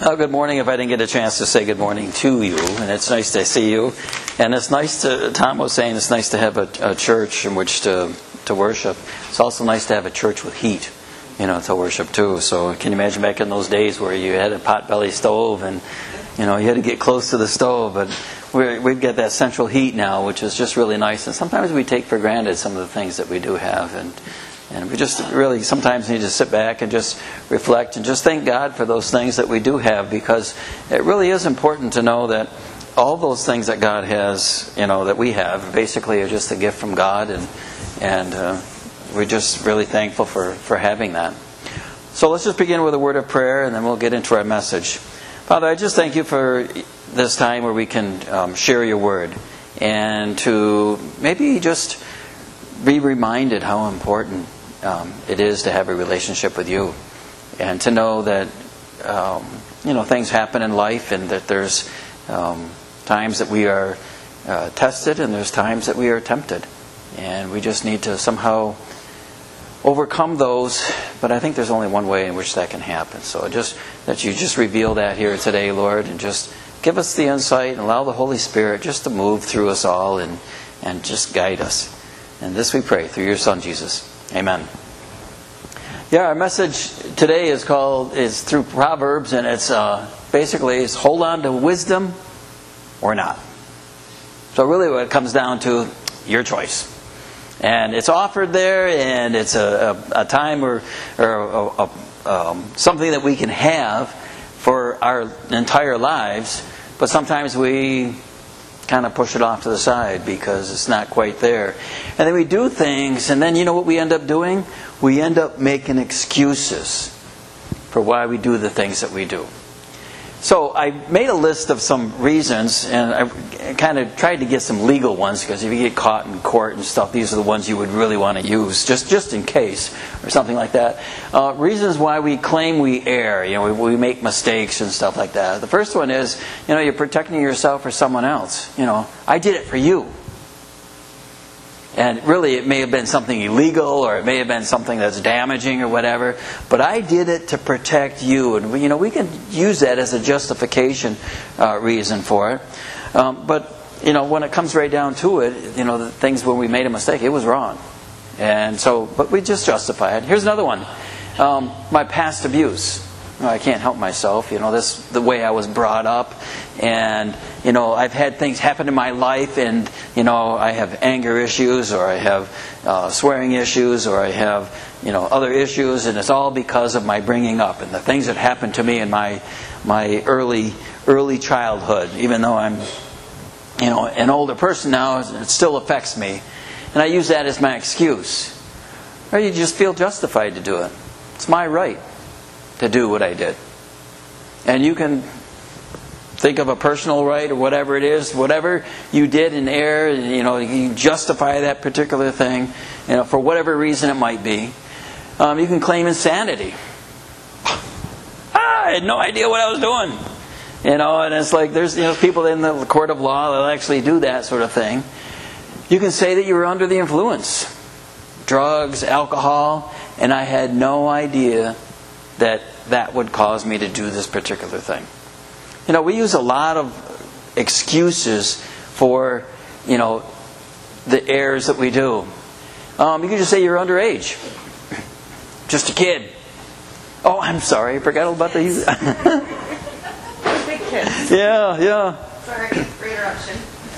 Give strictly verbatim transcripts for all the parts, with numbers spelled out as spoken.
Oh, good morning. If I didn't get a chance to say good morning to you, and it's nice to see you, and it's nice to. Tom was saying it's nice to have a, a church in which to to worship. It's also nice to have a church with heat, you know, to worship too. So can you imagine back in those days where you had a potbelly stove and you know you had to get close to the stove, but we're, we've got that central heat now, which is just really nice. And sometimes we take for granted some of the things that we do have, and. And we just really sometimes need to sit back and just reflect and just thank God for those things that we do have, because it really is important to know that all those things that God has, you know, that we have, basically are just a gift from God, and and uh, we're just really thankful for, for having that. So let's just begin with a word of prayer, and then we'll get into our message. Father, I just thank you for this time where we can um, share your word, and to maybe just be reminded how important Um, it is to have a relationship with you, and to know that um, you know things happen in life, and that there's um, times that we are uh, tested, and there's times that we are tempted, and we just need to somehow overcome those. But I think there's only one way in which that can happen. So just that you just reveal that here today, Lord, and just give us the insight and allow the Holy Spirit just to move through us all and and just guide us. And this we pray through your Son Jesus. Amen. Yeah, our message today is called is through Proverbs, and it's uh, basically it's hold on to wisdom or not. So really, what it comes down to, your choice. And it's offered there, and it's a, a, a time or, or a, a, um, something that we can have for our entire lives. But sometimes we kind of push it off to the side because it's not quite there. And then we do things, and then you know what we end up doing? We end up making excuses for why we do the things that we do. So I made a list of some reasons, and I kind of tried to get some legal ones, because if you get caught in court and stuff, these are the ones you would really want to use, just just in case, or something like that. Uh, reasons why we claim we err, you know, we, we make mistakes and stuff like that. The first one is, you know, you're protecting yourself or someone else. You know, I did it for you. And really, it may have been something illegal, or it may have been something that's damaging or whatever. But I did it to protect you. And, you know, we can use that as a justification uh, reason for it. Um, but, you know, when it comes right down to it, you know, the things when we made a mistake, it was wrong. And so, but we just justify it. Here's another one. Um, my past abuse. I can't help myself, you know, this the way I was brought up, and you know I've had things happen in my life, and you know I have anger issues, or I have uh, swearing issues, or I have you know other issues, and it's all because of my bringing up and the things that happened to me in my my early early childhood. Even though I'm you know an older person now, it still affects me, and I use that as my excuse. Or you just feel justified to do it. It's my right to do what I did. And you can think of a personal right or whatever it is, whatever you did in error, you know, you justify that particular thing, you know, for whatever reason it might be. Um, you can claim insanity. Ah, I had no idea what I was doing. You know, and it's like there's you know people in the court of law that actually do that sort of thing. You can say that you were under the influence, drugs, alcohol, and I had no idea that that would cause me to do this particular thing. You know, we use a lot of excuses for, you know, the errors that we do. Um, you can just say you're underage. Just a kid. Oh, I'm sorry, I forgot all about the... Big kids. Yeah, yeah. Sorry for interruption.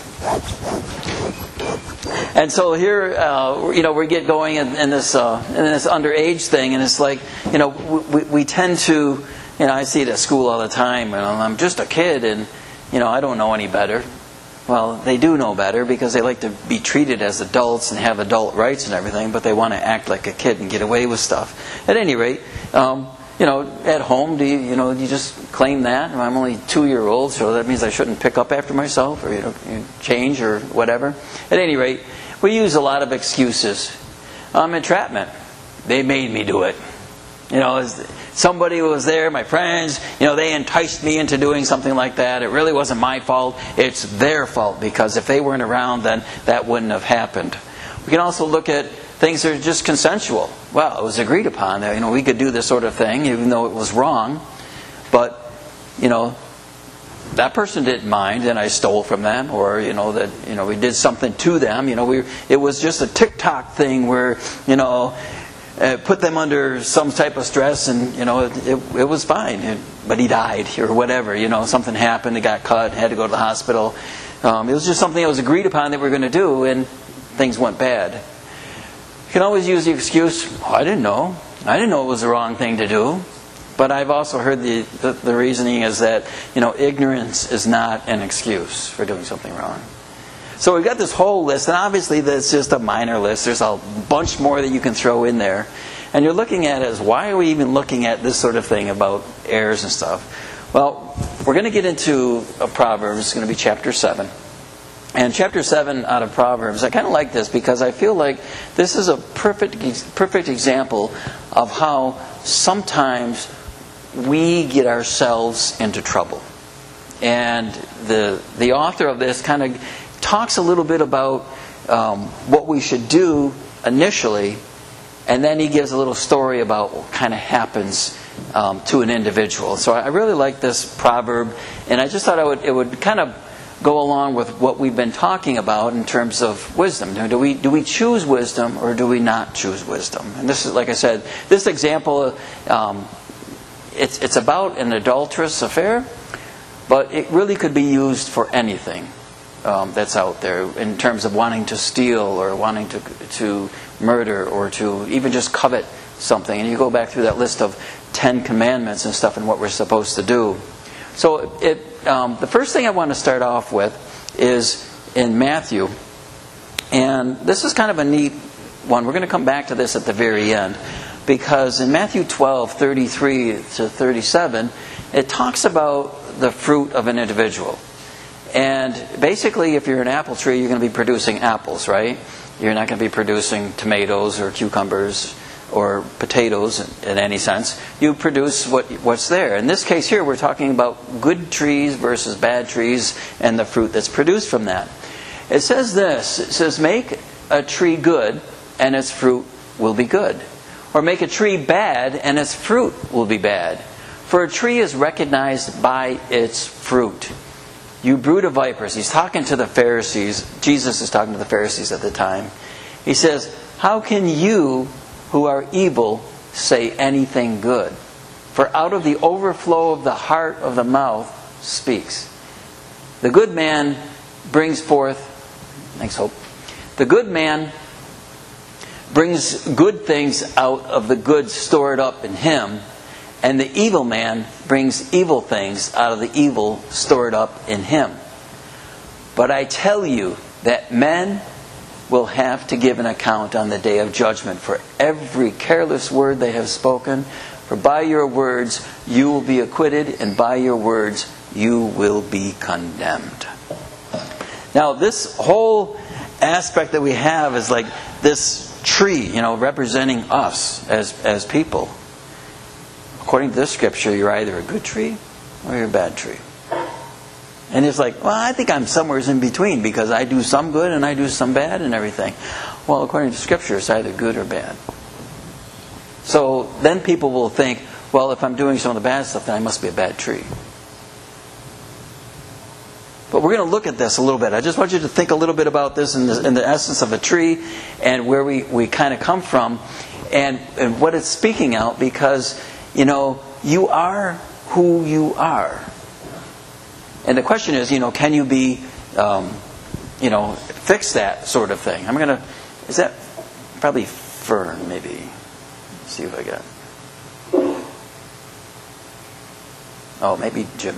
And so here, uh, you know, we get going in, in this uh, in this underage thing, and it's like, you know, we, we tend to, you know, I see it at school all the time, and I'm just a kid, and you know, I don't know any better. Well, they do know better because they like to be treated as adults and have adult rights and everything, but they want to act like a kid and get away with stuff. At any rate, um, you know, at home, do you, you know, you just claim that? I'm only two year old, so that means I shouldn't pick up after myself, or you know, change or whatever. At any rate, we use a lot of excuses. Um, entrapment. They made me do it. You know, somebody was there, my friends, you know, they enticed me into doing something like that. It really wasn't my fault. It's their fault, because if they weren't around, then that wouldn't have happened. We can also look at things that are just consensual. Well, it was agreed upon that, you know, we could do this sort of thing, even though it was wrong. But you know, that person didn't mind and I stole from them, or, you know, that, you know, we did something to them. You know, we it was just a TikTok thing where, you know, uh, put them under some type of stress, and, you know, it, it, it was fine. It, but he died or whatever. You know, something happened, he got cut, had to go to the hospital. Um, it was just something that was agreed upon that we were going to do, and things went bad. You can always use the excuse, oh, I didn't know. I didn't know it was the wrong thing to do. But I've also heard the, the, the reasoning is that, you know, ignorance is not an excuse for doing something wrong. So we've got this whole list, and obviously that's just a minor list. There's a bunch more that you can throw in there. And you're looking at it as, why are we even looking at this sort of thing about heirs and stuff? Well, we're going to get into a Proverbs. It's going to be chapter seven. And chapter seven out of Proverbs, I kind of like this because I feel like this is a perfect, perfect example of how sometimes we get ourselves into trouble. And the the author of this kind of talks a little bit about um, what we should do initially, and then he gives a little story about what kind of happens um, to an individual. So I really like this proverb, and I just thought I would, it would kind of go along with what we've been talking about in terms of wisdom. Do we do we choose wisdom, or do we not choose wisdom? And this is, like I said, this example, um, it's it's about an adulterous affair, but it really could be used for anything um, that's out there in terms of wanting to steal, or wanting to to murder, or to even just covet something. And you go back through that list of Ten Commandments and stuff, and what we're supposed to do. So it. Um, the first thing I want to start off with is in Matthew, and this is kind of a neat one. We're going to come back to this at the very end, because in Matthew twelve, thirty-three to thirty-seven, it talks about the fruit of an individual. And basically, if you're an apple tree, you're going to be producing apples, right? You're not going to be producing tomatoes or cucumbers or potatoes in any sense. You produce what what's there. In this case here, we're talking about good trees versus bad trees and the fruit that's produced from that. It says this, it says, make a tree good and its fruit will be good. Or make a tree bad and its fruit will be bad. For a tree is recognized by its fruit. You brood of vipers. He's talking to the Pharisees. Jesus is talking to the Pharisees at the time. He says, how can you who are evil say anything good? For out of the overflow of the heart of the mouth speaks. The good man brings forth, thanks Hope, the good man brings good things out of the good stored up in him, and the evil man brings evil things out of the evil stored up in him. But I tell you that men will have to give an account on the day of judgment for every careless word they have spoken. For by your words you will be acquitted, and by your words you will be condemned. Now, this whole aspect that we have is like this tree, you know, representing us as as people. According to this scripture, you're either a good tree or you're a bad tree. And it's like, well, I think I'm somewhere in between, because I do some good and I do some bad and everything. Well, according to Scripture, it's either good or bad. So then people will think, well, if I'm doing some of the bad stuff, then I must be a bad tree. But we're going to look at this a little bit. I just want you to think a little bit about this in the, in the essence of a tree, and where we, we kind of come from, and, and what it's speaking out, because, you know, you are who you are. And the question is, you know, can you be, um, you know, fix that sort of thing? I'm going to, is that probably Fern, maybe? Let's see if I got. Oh, maybe Jim.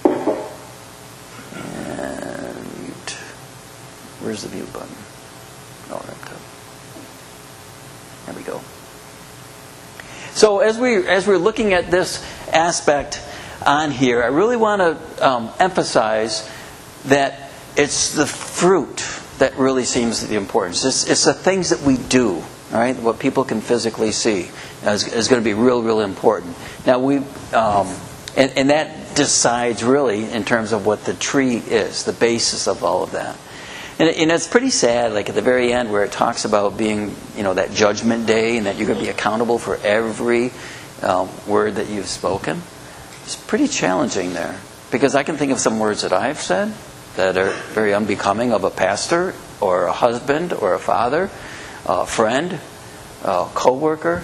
And mute. Where's the mute button? Oh, right there. There we go. So as we as we're looking at this aspect on here, I really want to um, emphasize that it's the fruit that really seems to be important. It's, it's the things that we do, all right? What people can physically see is, is going to be real, real important. Now we, um, and, and that decides really in terms of what the tree is, the basis of all of that. And, and it's pretty sad, like at the very end, where it talks about being, you know, that judgment day, and that you're going to be accountable for every uh, word that you've spoken. It's pretty challenging there. Because I can think of some words that I've said that are very unbecoming of a pastor or a husband or a father, a friend, a co-worker.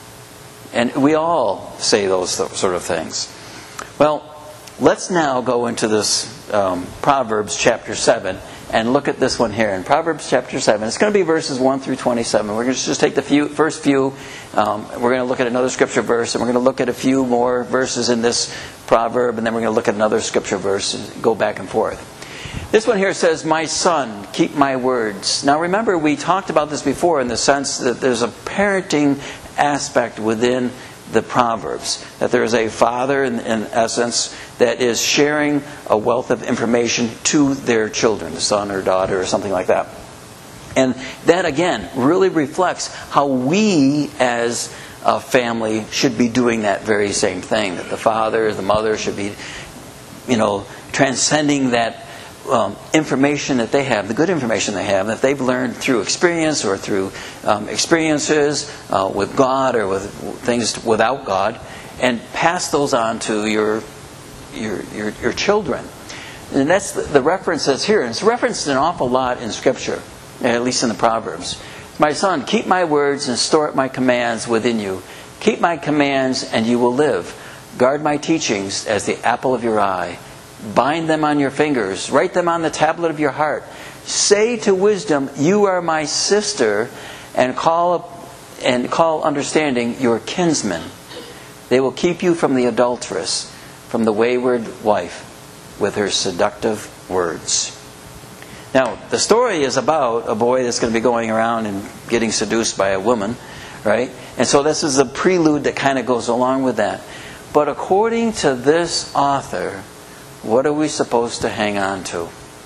And we all say those sort of things. Well, let's now go into this um, Proverbs chapter seven and look at this one here. In Proverbs chapter seven, it's going to be verses one through twenty-seven. We're going to just take the few, first few. Um, we're going to look at another scripture verse, and we're going to look at a few more verses in this proverb, and then we're going to look at another scripture verse and go back and forth. This one here says, "My son, keep my words." Now remember, we talked about this before in the sense that there's a parenting aspect within the Proverbs. That there is a father, in, in essence, that is sharing a wealth of information to their children, the son or daughter or something like that. And that, again, really reflects how we as a family should be doing that very same thing. That the father, the mother should be, you know, transcending that Um, information that they have, the good information they have, that they've learned through experience or through um, experiences uh, with God or with things without God, and pass those on to your your your, your children. And that's the, the reference that's here. And it's referenced an awful lot in Scripture, at least in the Proverbs. "My son, keep my words and store up my commands within you. Keep my commands and you will live. Guard my teachings as the apple of your eye. Bind them on your fingers. Write them on the tablet of your heart. Say to wisdom, you are my sister, and call and call understanding your kinsman. They will keep you from the adulteress, from the wayward wife, with her seductive words." Now, the story is about a boy that's going to be going around and getting seduced by a woman, right? And so this is a prelude that kind of goes along with that. But according to this author, what are we supposed to hang on to?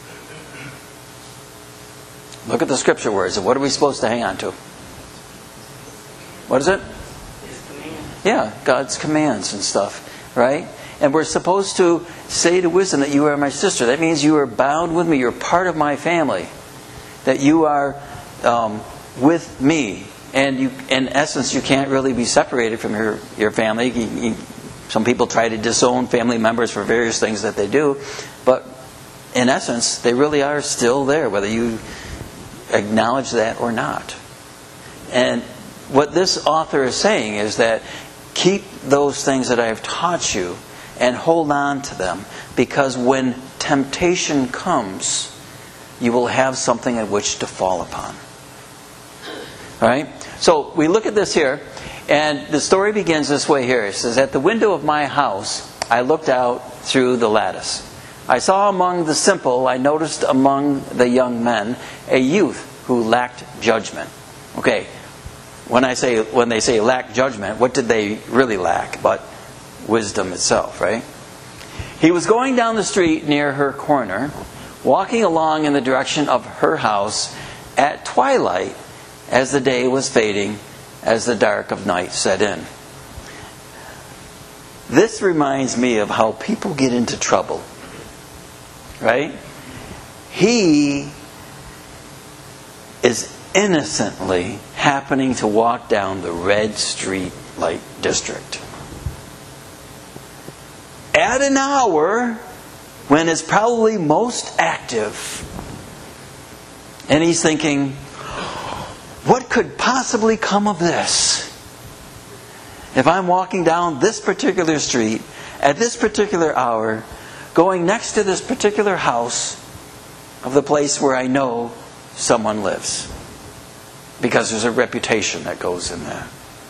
Look at the scripture words. What are we supposed to hang on to? What is it? His commands. Yeah, God's commands and stuff, right? And we're supposed to say to wisdom that you are my sister. That means you are bound with me. You're part of my family. That you are um, with me. And you, in essence, you can't really be separated from your, your family. You, you, Some people try to disown family members for various things that they do. But in essence, they really are still there, whether you acknowledge that or not. And what this author is saying is that keep those things that I have taught you and hold on to them. Because when temptation comes, you will have something at which to fall upon. All right? So we look at this here. And the story begins this way here. It says, "At the window of my house, I looked out through the lattice. I saw among the simple, I noticed among the young men, a youth who lacked judgment." Okay, when I say when they say lacked judgment, what did they really lack? But wisdom itself, right? "He was going down the street near her corner, walking along in the direction of her house at twilight, as the day was fading, as the dark of night set in." This reminds me of how people get into trouble. Right? He is innocently happening to walk down the red street light district at an hour when it's probably most active. And he's thinking, what could possibly come of this? If I'm walking down this particular street at this particular hour, going next to this particular house of the place where I know someone lives. Because there's a reputation that goes in that.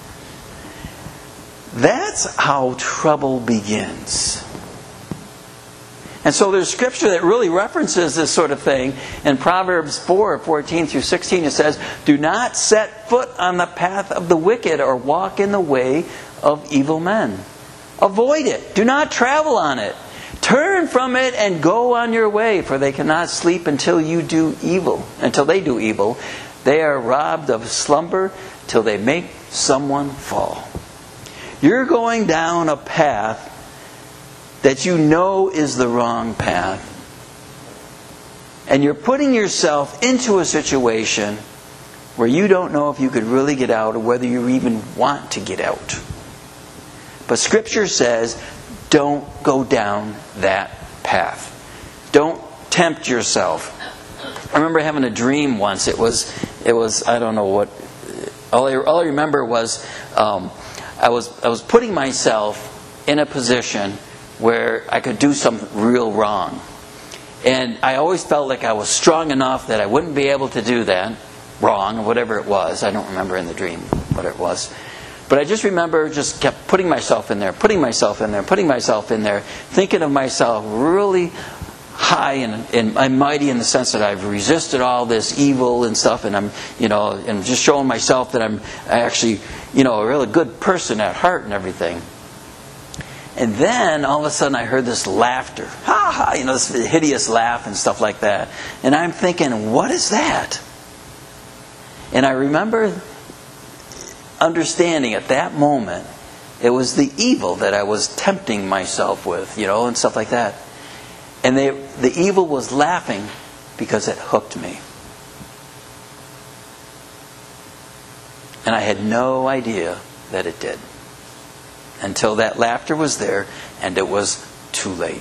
That's how trouble begins. And so there's scripture that really references this sort of thing. In Proverbs four, fourteen through sixteen, it says, "Do not set foot on the path of the wicked or walk in the way of evil men. Avoid it. Do not travel on it. Turn from it and go on your way, for they cannot sleep until you do evil. Until they do evil. They are robbed of slumber till they make someone fall." You're going down a path that you know is the wrong path. And you're putting yourself into a situation where you don't know if you could really get out or whether you even want to get out. But Scripture says, don't go down that path. Don't tempt yourself. I remember having a dream once. It was, it was I don't know what. All I, all I remember was um, I was I was putting myself in a position where I could do something real wrong, and I always felt like I was strong enough that I wouldn't be able to do that wrong, whatever it was. I don't remember in the dream what it was. But I just remember just kept putting myself in there, putting myself in there, putting myself in there, thinking of myself really high and, and, and mighty in the sense that I've resisted all this evil and stuff, and I'm, you know, and just showing myself that I'm actually, you know, a really good person at heart and everything. And then all of a sudden I heard this laughter, ha ha, you know, this hideous laugh and stuff like that. And I'm thinking, what is that? And I remember understanding at that moment, it was the evil that I was tempting myself with, you know, and stuff like that. And they, the evil was laughing because it hooked me. And I had no idea that it did. Until that laughter was there and it was too late.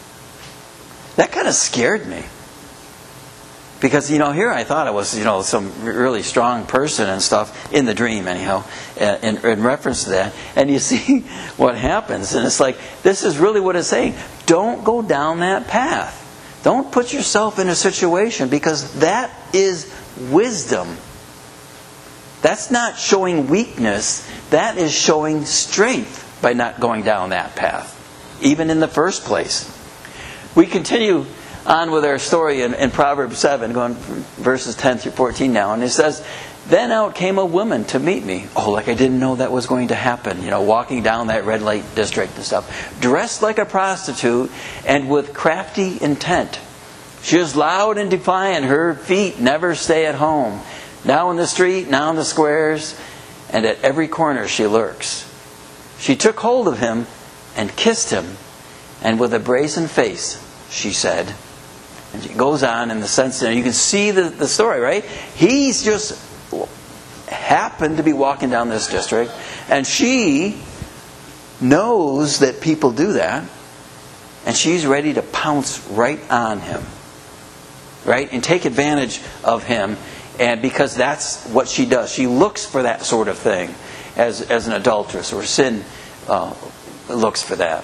That kind of scared me. Because, you know, here I thought I was, you know, some really strong person and stuff, in the dream anyhow, in, in reference to that. And you see what happens. And it's like, this is really what it's saying. Don't go down that path. Don't put yourself in a situation, because that is wisdom. That's not showing weakness. That is showing strength by not going down that path, even in the first place. We continue on with our story in, in Proverbs seven, going from verses ten through fourteen now. And it says, then out came a woman to meet me. Oh, like I didn't know that was going to happen. You know, walking down that red light district and stuff. Dressed like a prostitute and with crafty intent. She is loud and defiant. Her feet never stay at home. Now in the street, now in the squares, and at every corner she lurks. She took hold of him and kissed him, and with a brazen face she said, and she goes on in the sense that you can see the, the story, right? He's just happened to be walking down this district, and she knows that people do that, and she's ready to pounce right on him, right? And take advantage of him, and because that's what she does. She looks for that sort of thing as, as an adulteress, or sin uh, looks for that.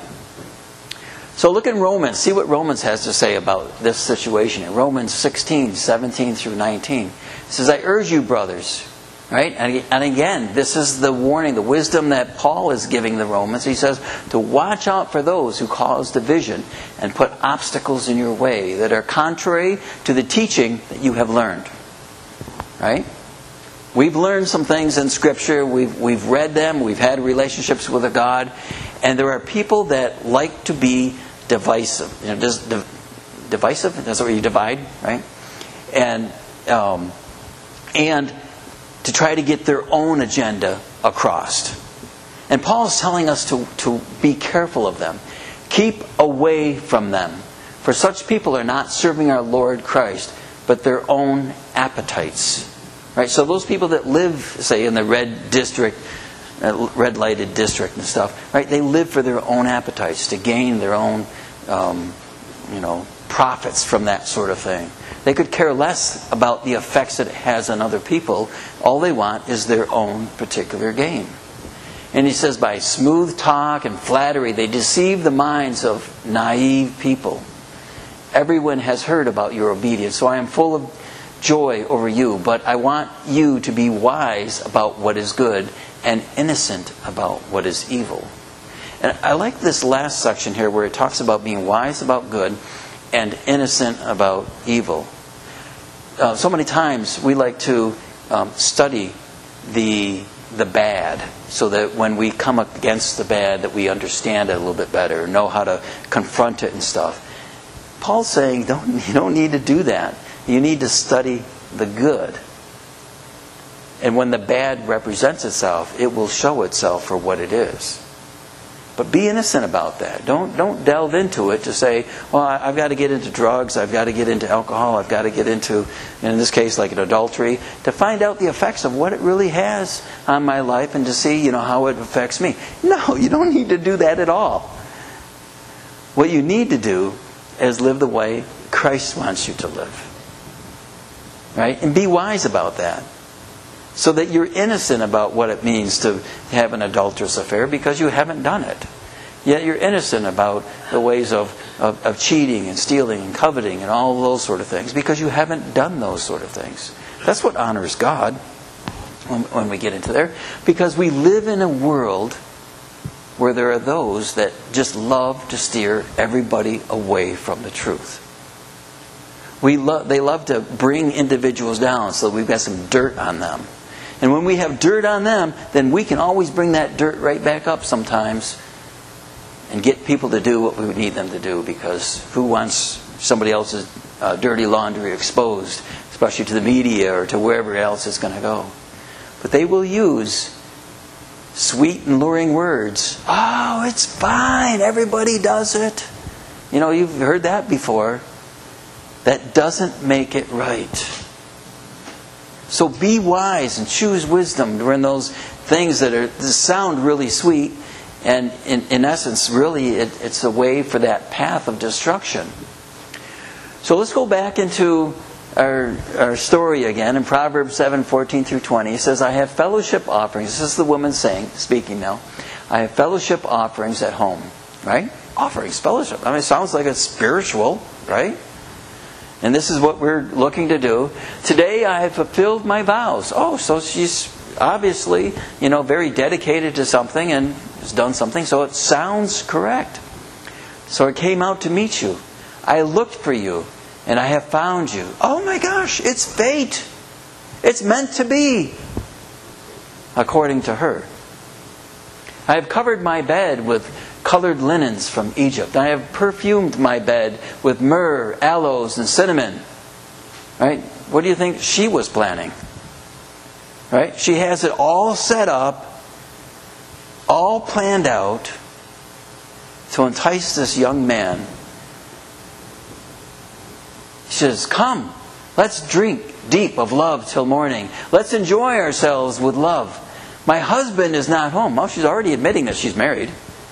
So look in Romans. See what Romans has to say about this situation. In Romans sixteen, seventeen through nineteen. It says, I urge you, brothers. Right? And, and again, this is the warning, the wisdom that Paul is giving the Romans. He says to watch out for those who cause division and put obstacles in your way that are contrary to the teaching that you have learned. Right? We've learned some things in Scripture. We've, we've read them. We've had relationships with a God. And there are people that like to be divisive. You know, just div- divisive? That's where you divide, right? And um, and to try to get their own agenda across. And Paul is telling us to, to be careful of them. Keep away from them. For such people are not serving our Lord Christ, but their own appetites. Right? So those people that live, say, in the red district, uh, red lighted district and stuff, right? They live for their own appetites, to gain their own, um, you know, profits from that sort of thing. They could care less about the effects that it has on other people. All they want is their own particular gain. And he says, by smooth talk and flattery, they deceive the minds of naive people. Everyone has heard about your obedience, so I am full of joy over you, but I want you to be wise about what is good and innocent about what is evil. And I like this last section here where it talks about being wise about good and innocent about evil. Uh, so many times we like to um, study the the bad, so that when we come up against the bad, that we understand it a little bit better, know how to confront it and stuff. Paul's saying, don't you don't need to do that. You need to study the good. And when the bad represents itself, it will show itself for what it is. But be innocent about that. Don't don't delve into it to say, well, I've got to get into drugs, I've got to get into alcohol, I've got to get into, in this case, like an adultery, to find out the effects of what it really has on my life and to see, you know, how it affects me. No, you don't need to do that at all. What you need to do is live the way Christ wants you to live. Right? And be wise about that. So that you're innocent about what it means to have an adulterous affair because you haven't done it. Yet you're innocent about the ways of, of, of cheating and stealing and coveting and all those sort of things because you haven't done those sort of things. That's what honors God when, when we get into there. Because we live in a world where there are those that just love to steer everybody away from the truth. We lo- they love to bring individuals down so we've got some dirt on them. And when we have dirt on them, then we can always bring that dirt right back up sometimes and get people to do what we need them to do, because who wants somebody else's uh, dirty laundry exposed, especially to the media or to wherever else it's going to go. But they will use sweet and luring words. Oh, it's fine. Everybody does it. You know, you've heard that before. That doesn't make it right. So be wise and choose wisdom during those things that are that sound really sweet, and in, in essence, really, it, it's a way for that path of destruction. So let's go back into our our story again in Proverbs seven, fourteen through twenty. It says, "I have fellowship offerings." This is the woman saying, speaking now. "I have fellowship offerings at home." Right? Offerings, fellowship. I mean, it sounds like it's spiritual, right? And this is what we're looking to do. "Today I have fulfilled my vows." Oh, so she's obviously, you know, very dedicated to something and has done something, so it sounds correct. "So I came out to meet you. I looked for you, and I have found you." Oh my gosh, it's fate. It's meant to be, according to her. "I have covered my bed with colored linens from Egypt. I have perfumed my bed with myrrh, aloes, and cinnamon." Right? What do you think she was planning? Right? She has it all set up, all planned out to entice this young man. She says, "Come, let's drink deep of love till morning. Let's enjoy ourselves with love. My husband is not home." Well, she's already admitting that she's married.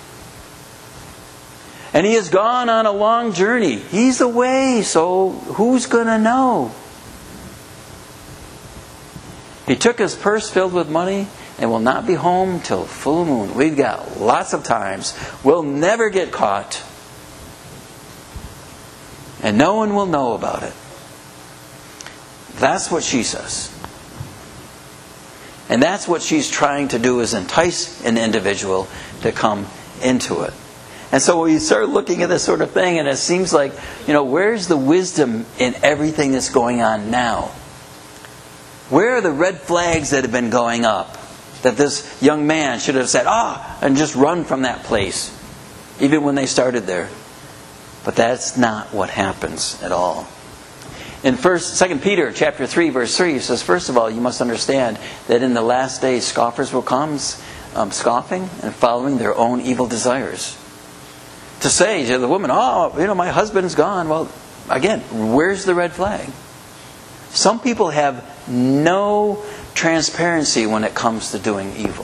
"And he has gone on a long journey. He's away, so who's going to know? He took his purse filled with money and will not be home till full moon." We've got lots of times. We'll never get caught. And no one will know about it. That's what she says. And that's what she's trying to do, is entice an individual to come into it. And so we start looking at this sort of thing, and it seems like, you know, where's the wisdom in everything that's going on now? Where are the red flags that have been going up? That this young man should have said, "Ah," and just run from that place, even when they started there. But that's not what happens at all. In First, Second Peter chapter three, verse three, it says, "First of all, you must understand that in the last days scoffers will come, um, scoffing and following their own evil desires." To say to the woman, "Oh, you know, my husband's gone." Well, again, where's the red flag? Some people have no transparency when it comes to doing evil.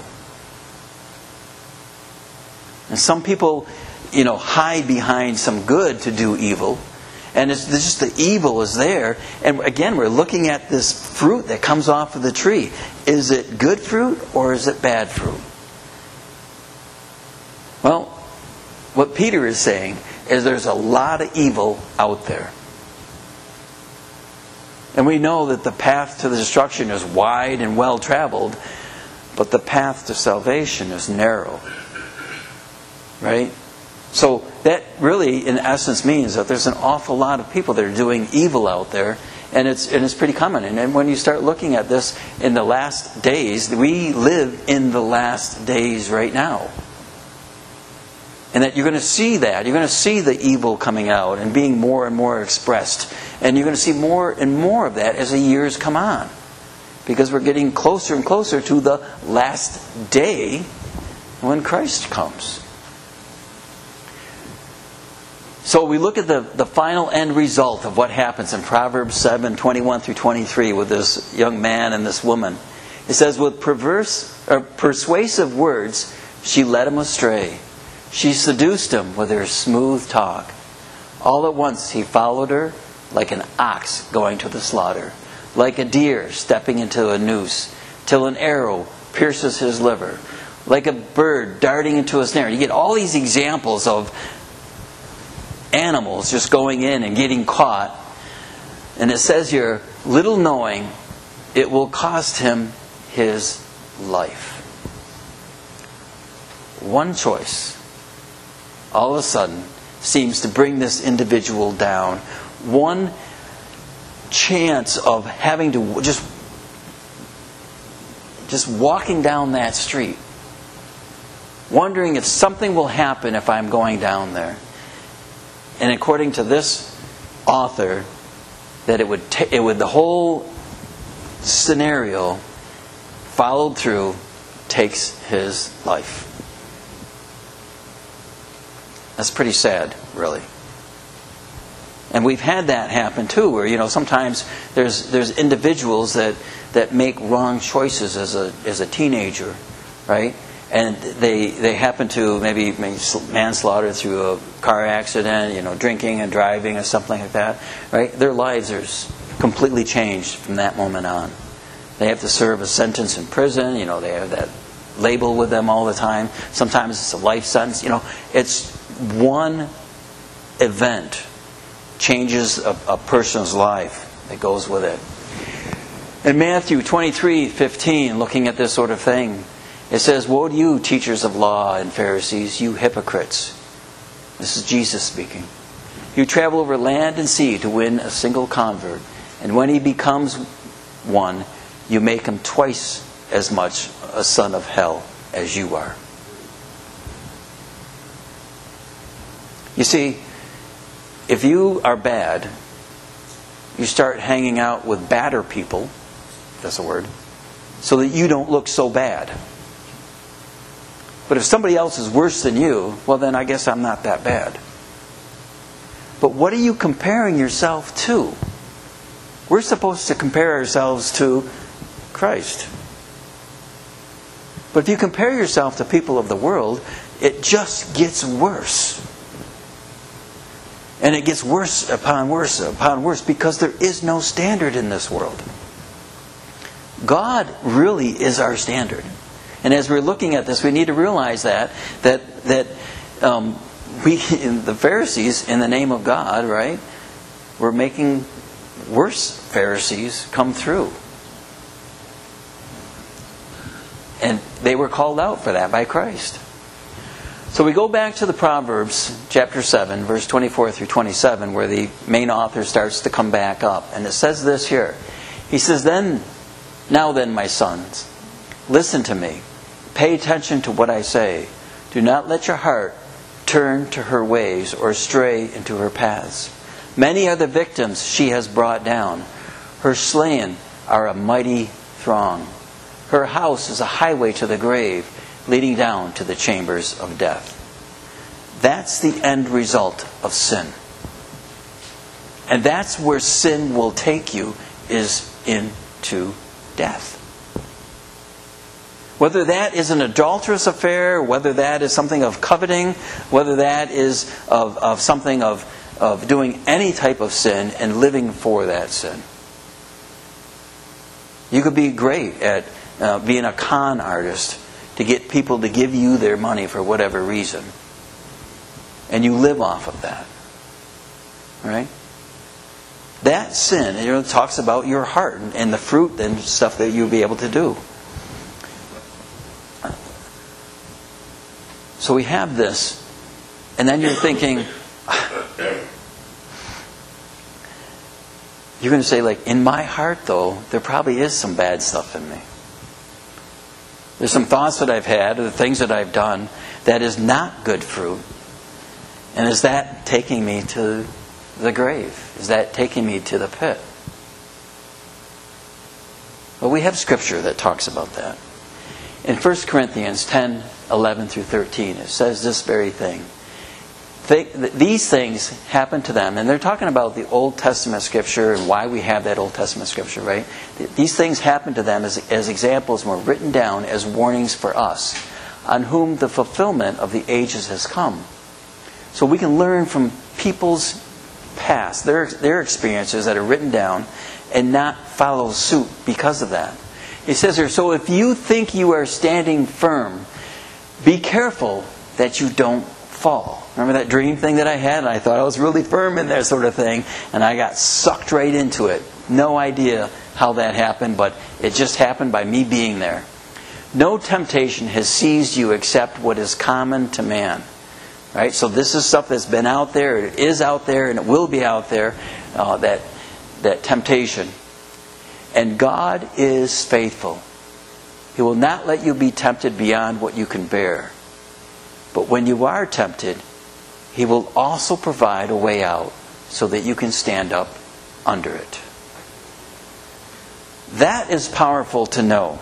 And some people, you know, hide behind some good to do evil. And it's just the evil is there. And again, we're looking at this fruit that comes off of the tree. Is it good fruit or is it bad fruit? Well, what Peter is saying is there's a lot of evil out there. And we know that the path to the destruction is wide and well traveled, but the path to salvation is narrow. Right? So that really, in essence, means that there's an awful lot of people that are doing evil out there, and it's and it's pretty common. And, and when you start looking at this in the last days, we live in the last days right now. And that you're going to see that. You're going to see the evil coming out and being more and more expressed. And you're going to see more and more of that as the years come on. Because we're getting closer and closer to the last day when Christ comes. So we look at the, the final end result of what happens in Proverbs seven, twenty-one through twenty-three with this young man and this woman. It says, "With perverse or persuasive words she led him astray. She seduced him with her smooth talk. All at once he followed her like an ox going to the slaughter, like a deer stepping into a noose, till an arrow pierces his liver, like a bird darting into a snare. You get all these examples of animals just going in and getting caught. And it says here, little knowing it will cost him his life. One choice, all of a sudden, seems to bring this individual down. One chance of having to just, just walking down that street, wondering if something will happen if I'm going down there. And according to this author, that it would, ta- it would the whole scenario followed through takes his life. That's pretty sad, really. And we've had that happen too, where you know sometimes there's there's individuals that, that make wrong choices as a as a teenager, right? And they they happen to maybe make manslaughter through a car accident, you know, drinking and driving or something like that, right? Their lives are completely changed from that moment on. They have to serve a sentence in prison. You know, they have that label with them all the time. Sometimes it's a life sentence. You know, it's one event changes a, a person's life that goes with it. In Matthew twenty-three fifteen, looking at this sort of thing, it says, "Woe to you, teachers of law and Pharisees, you hypocrites." This is Jesus speaking. "You travel over land and sea to win a single convert, and when he becomes one, you make him twice as much a son of hell as you are." You see, if you are bad, you start hanging out with badder people, if that's a word, so that you don't look so bad. But if somebody else is worse than you, well then I guess I'm not that bad. But what are you comparing yourself to? We're supposed to compare ourselves to Christ. But if you compare yourself to people of the world, it just gets worse. And it gets worse upon worse upon worse because there is no standard in this world. God really is our standard. And as we're looking at this, we need to realize that that that um, we, the Pharisees, in the name of God, right, were making worse Pharisees come through. And they were called out for that by Christ. So we go back to the Proverbs, chapter seven, verse twenty-four through twenty-seven, where the main author starts to come back up. And it says this here. He says, "Then, now then, my sons, listen to me. Pay attention to what I say. Do not let your heart turn to her ways or stray into her paths. Many are the victims she has brought down. Her slain are a mighty throng. Her house is a highway to the grave, leading down to the chambers of death." That's the end result of sin. And that's where sin will take you, is into death. Whether that is an adulterous affair, whether that is something of coveting, whether that is of, of something of, of doing any type of sin and living for that sin. You could be great at uh, being a con artist to get people to give you their money for whatever reason. And you live off of that. Right? That sin, you know, it talks about your heart and the fruit and stuff that you'll be able to do. So we have this, and then you're thinking, you're going to say, like, in my heart, though, there probably is some bad stuff in me. There's some thoughts that I've had, or the things that I've done, that is not good fruit. And is that taking me to the grave? Is that taking me to the pit? Well, we have scripture that talks about that. In First Corinthians ten, eleven through thirteen, it says this very thing. These things happen to them, and they're talking about the Old Testament scripture and why we have that Old Testament scripture, right? These things happen to them as, as examples and were written down as warnings for us, on whom the fulfillment of the ages has come. So we can learn from people's past, their, their experiences that are written down, and not follow suit because of that. He says here, so if you think you are standing firm, be careful that you don't fall. Remember that dream thing that I had? And I thought I was really firm in there sort of thing. And I got sucked right into it. No idea how that happened, but it just happened by me being there. No temptation has seized you except what is common to man. Right? So this is stuff that's been out there, it is out there, and it will be out there, uh, that, that temptation. And God is faithful. He will not let you be tempted beyond what you can bear. But when you are tempted, He will also provide a way out so that you can stand up under it. That is powerful to know.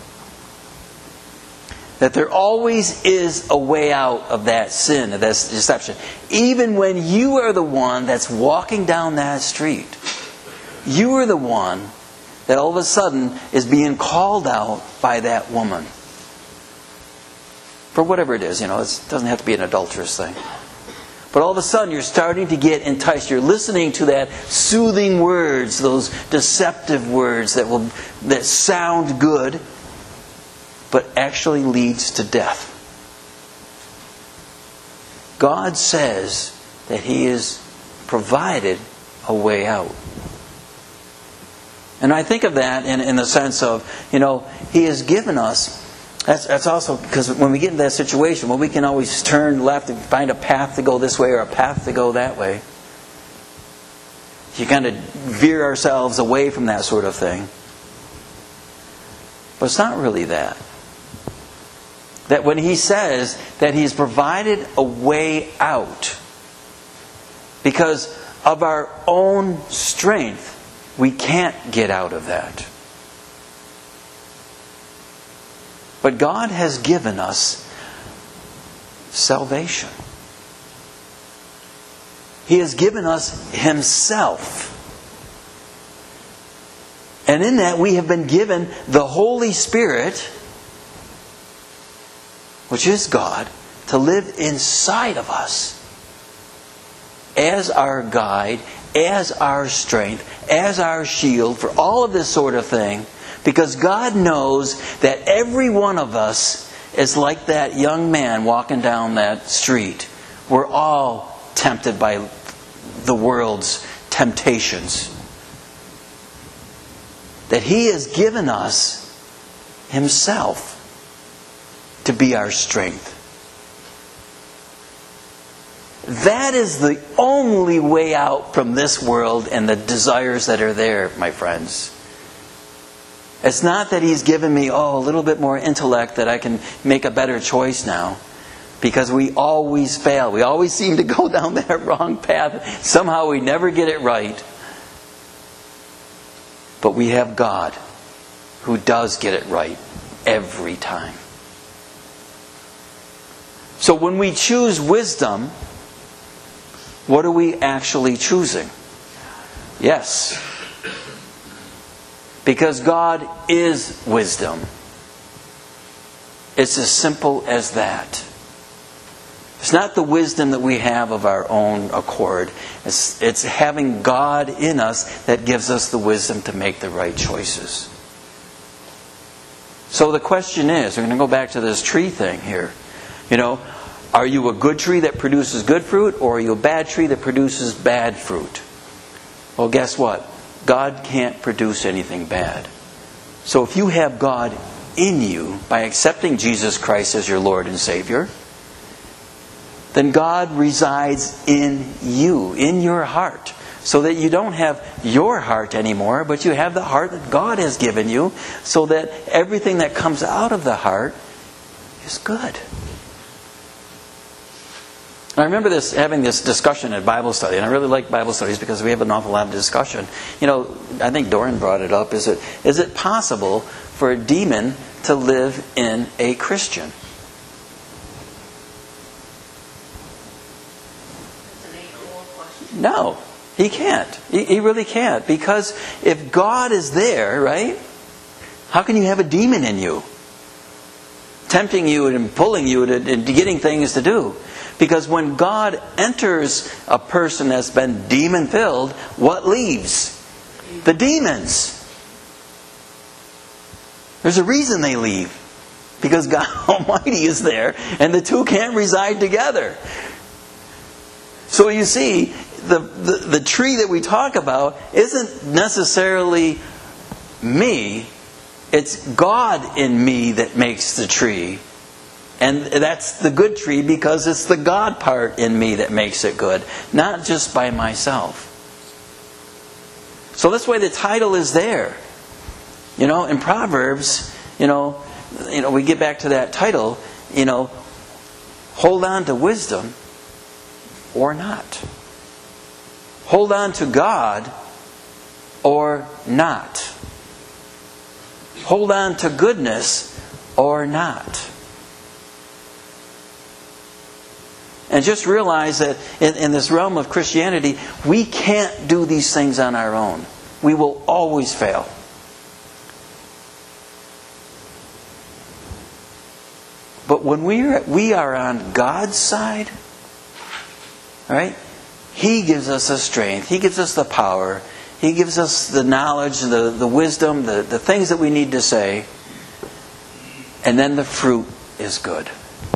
That there always is a way out of that sin, of that deception. Even when you are the one that's walking down that street. You are the one that all of a sudden is being called out by that woman. For whatever it is, you know, it doesn't have to be an adulterous thing. But all of a sudden you're starting to get enticed. You're listening to that soothing words, those deceptive words that will that sound good, but actually leads to death. God says that He has provided a way out. And I think of that in, in the sense of, you know, He has given us. That's, that's also because when we get in that situation, well, we can always turn left and find a path to go this way or a path to go that way. You kind of veer ourselves away from that sort of thing. But it's not really that. That when He says that He's provided a way out, because of our own strength, we can't get out of that. But God has given us salvation. He has given us Himself. And in that we have been given the Holy Spirit, which is God, to live inside of us as our guide, as our strength, as our shield for all of this sort of thing. Because God knows that every one of us is like that young man walking down that street. We're all tempted by the world's temptations. That He has given us Himself to be our strength. That is the only way out from this world and the desires that are there, my friends. It's not that He's given me, oh, a little bit more intellect that I can make a better choice now. Because we always fail. We always seem to go down that wrong path. Somehow we never get it right. But we have God who does get it right every time. So when we choose wisdom, what are we actually choosing? Yes. Because God is wisdom. It's as simple as that. It's not the wisdom that we have of our own accord. It's, it's having God in us that gives us the wisdom to make the right choices. So the question is, we're going to go back to this tree thing here. You know, are you a good tree that produces good fruit, or are you a bad tree that produces bad fruit? Well, guess what? God can't produce anything bad. So if you have God in you by accepting Jesus Christ as your Lord and Savior, then God resides in you, in your heart. So that you don't have your heart anymore, but you have the heart that God has given you, so that everything that comes out of the heart is good. I remember this having this discussion at Bible study, and I really like Bible studies because we have an awful lot of discussion. You know, I think Doran brought it up. Is it is it possible for a demon to live in a Christian? That's an age-old question. No, he can't. He, he really can't. Because if God is there, right, how can you have a demon in you? tempting you and pulling you to, into getting things to do. Because when God enters a person that's been demon-filled, what leaves? The demons. There's a reason they leave. Because God Almighty is there, and the two can't reside together. So you see, the, the, the tree that we talk about isn't necessarily me. It's God in me that makes the tree. And that's the good tree because it's the God part in me that makes it good. Not just by myself. So that's why the title is there. You know, in Proverbs, you know, you know, we get back to that title, you know, hold on to wisdom or not. Hold on to God or not. Hold on to goodness or not. And just realize that in, in this realm of Christianity, we can't do these things on our own. We will always fail. But when we are, we are on God's side, right? He gives us the strength. He gives us the power. He gives us the knowledge, the, the wisdom, the, the things that we need to say. And then the fruit is good.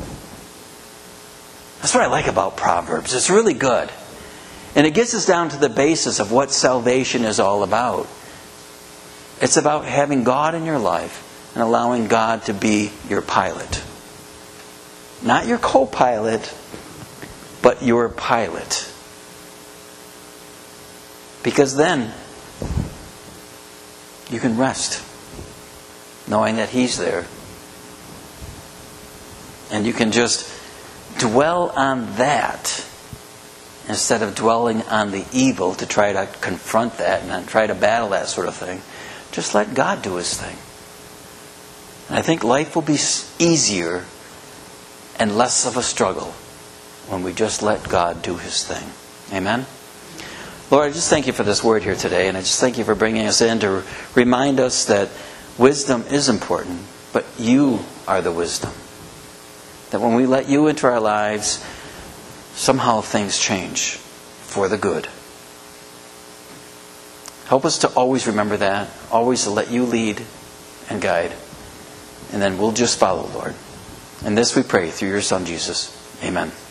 That's what I like about Proverbs. It's really good. And it gets us down to the basis of what salvation is all about. It's about having God in your life and allowing God to be your pilot. Not your co-pilot, but your pilot. Because then you can rest, knowing that He's there. And you can just dwell on that instead of dwelling on the evil to try to confront that and try to battle that sort of thing. Just let God do His thing. And I think life will be easier and less of a struggle when we just let God do His thing. Amen? Lord, I just thank You for this word here today, and I just thank You for bringing us in to remind us that wisdom is important, but You are the wisdom. That when we let You into our lives, somehow things change for the good. Help us to always remember that, always to let You lead and guide, and then we'll just follow, Lord. And this we pray through Your Son, Jesus. Amen.